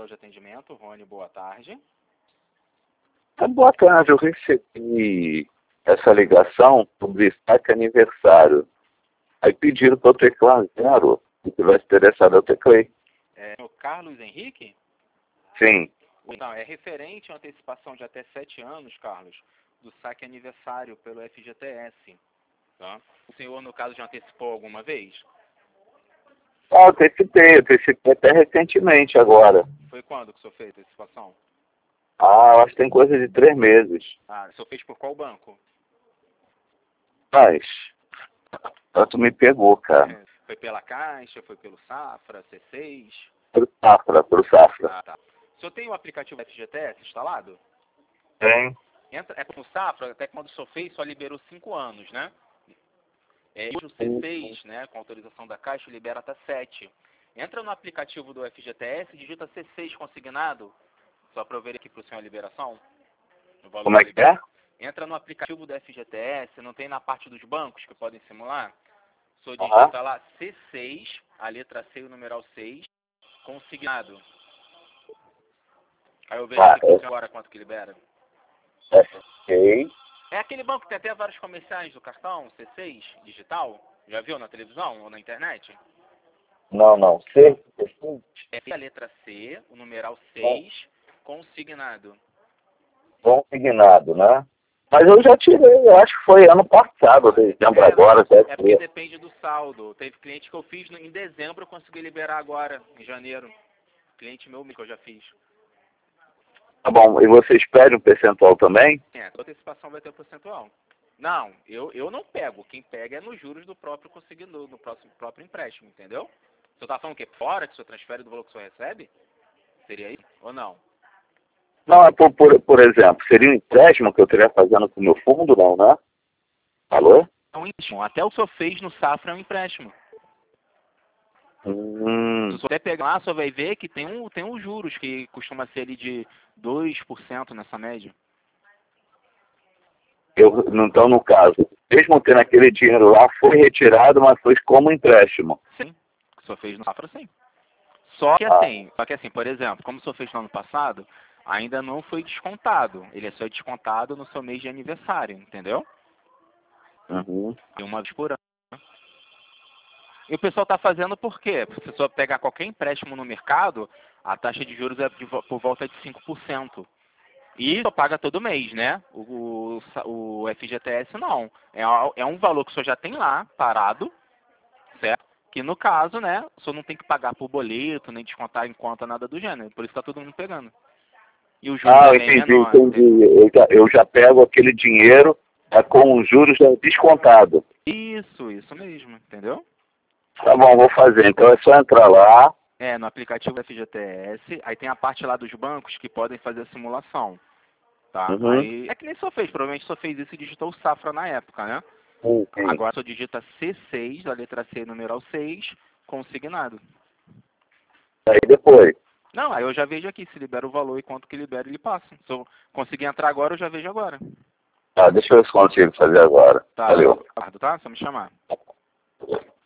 de atendimento, Rony, boa tarde. Boa tarde, eu recebi essa ligação sobre saque aniversário. Aí pediram para eu teclar 0. Se tivesse interessado, eu teclei. O Carlos Henrique? Sim. Então, é referente à antecipação de até 7 anos, Carlos, do saque aniversário pelo FGTS. Tá? O senhor, no caso, já antecipou alguma vez? Ah, eu antecipei até recentemente agora. Foi quando que o senhor fez a antecipação? Ah, eu acho que tem coisa de 3 meses. Ah, o senhor fez por qual banco? Mas, tanto me pegou, cara. Foi pela Caixa, foi pelo Safra, C6? Pro Safra. Ah, tá. O senhor tem o aplicativo FGTS instalado? Tem. É no Safra, até quando o senhor fez, só liberou 5 anos, né? Hoje o C6, né, com autorização da Caixa, libera até 7. Entra no aplicativo do FGTS, digita C6 consignado, só para eu ver aqui para o senhor a liberação. Como é que é? Entra no aplicativo do FGTS, não tem na parte dos bancos que podem simular? O senhor digita lá C6, a letra C e o numeral 6, consignado. Aí eu vejo aqui para o senhor agora quanto que libera. Ok. É aquele banco que tem até vários comerciais do cartão, C6, digital. Já viu na televisão ou na internet? Não. C? É a letra C, o numeral 6, consignado. Consignado, né? Mas eu já tirei, eu acho que foi ano passado, dezembro agora. É porque depende do saldo. Teve cliente que eu fiz em dezembro, eu consegui liberar agora, em janeiro. Cliente meu que eu já fiz. Tá bom, e vocês pedem um percentual também? A antecipação vai ter percentual. Não, eu não pego. Quem pega é nos juros do próprio consignador, do próprio empréstimo, entendeu? O senhor tá falando que fora que o senhor transfere do valor que o senhor recebe? Seria isso ou não? Não, é por exemplo, seria um empréstimo que eu estaria fazendo com o meu fundo, não, né? Alô? É um empréstimo. Até o senhor fez no Safra é um empréstimo. Se o senhor até pegar lá, o senhor vai ver que tem uns juros que costuma ser ali de 2% nessa média. Então, no caso, mesmo tendo aquele dinheiro lá, foi retirado, mas foi como empréstimo. Sim, o senhor fez no Safra, sim. Só que assim, por exemplo, como o senhor fez no ano passado, ainda não foi descontado. Ele é só descontado no seu mês de aniversário, entendeu? Uhum. E uma vez por ano. E o pessoal está fazendo por quê? Se a pessoa pegar qualquer empréstimo no mercado, a taxa de juros é por volta de 5%. E só paga todo mês, né? O FGTS não. É um valor que o senhor já tem lá, parado, certo? Que no caso, né, o senhor não tem que pagar por boleto, nem descontar em conta, nada do gênero. Por isso está todo mundo pegando. E o juros é bem menor. Entendi. Eu já pego aquele dinheiro com os juros já descontado. Isso mesmo, entendeu? Tá bom, vou fazer. Então é só entrar lá. No aplicativo do FGTS, aí tem a parte lá dos bancos que podem fazer a simulação, tá? Uhum. Aí, é que nem só fez, provavelmente só fez isso e digitou o Safra na época, né? Sim. Agora só digita C6, a letra C, numeral 6, consignado. Aí depois. Não, aí eu já vejo aqui, se libera o valor e quanto que libera, ele passa. Se eu conseguir entrar agora, eu já vejo agora. Tá, deixa eu ver se consigo fazer agora. Tá, Valeu. tá? Só me chamar.